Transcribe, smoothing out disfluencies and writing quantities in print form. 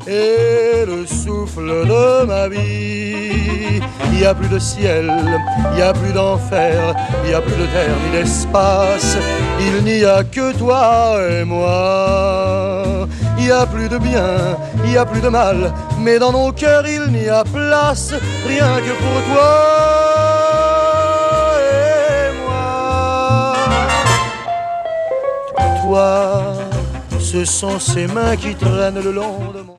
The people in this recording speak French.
et le souffle de ma vie. Il n'y a plus de ciel, il n'y a plus d'enfer, il n'y a plus de terre ni d'espace. Il n'y a que toi et moi. Il n'y a plus de bien, il n'y a plus de mal, mais dans nos cœurs il n'y a place, rien que pour toi et moi. Toi, ce sont ces mains qui traînent le long de mon